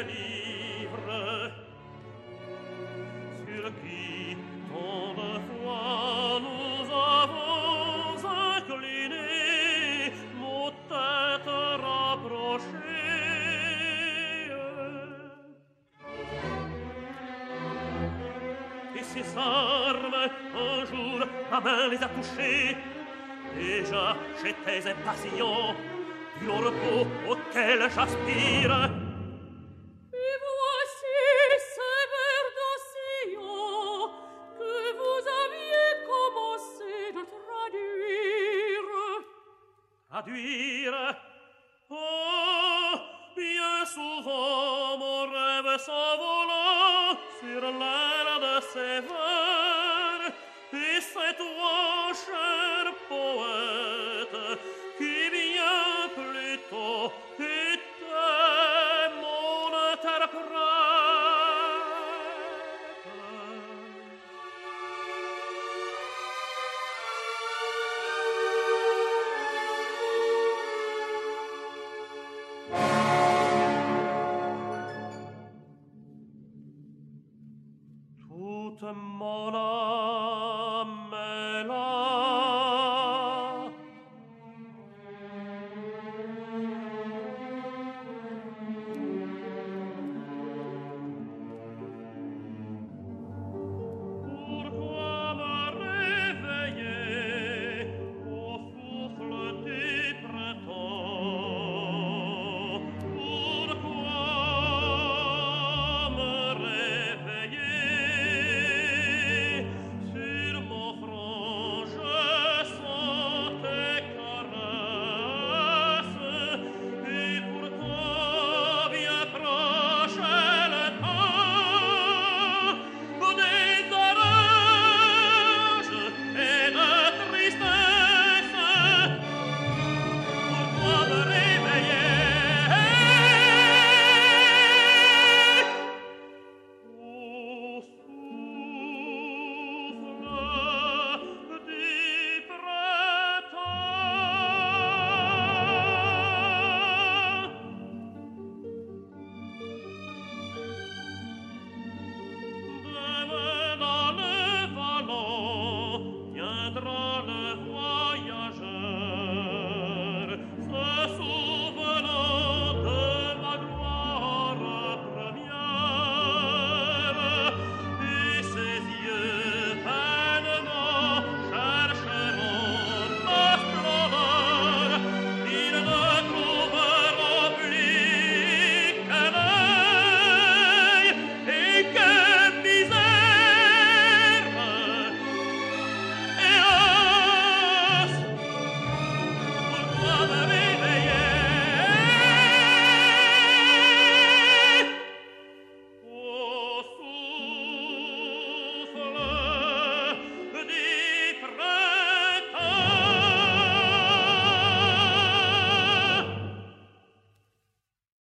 livre sur qui tant de fois nous avons incliné nos têtes rapprochées. Et ces armes, un jour, ma main les a touchées. Déjà, j'étais impatient du long repos auquel j'aspire. Et voici ces vers d'Ossian que vous aviez commencé de traduire. Traduire? Oh, bien souvent mon rêve s'envola sur l'air de ces vers. Et c'est toi, cher poète, qui viens plus tôt était mon interprète. Toute mon âme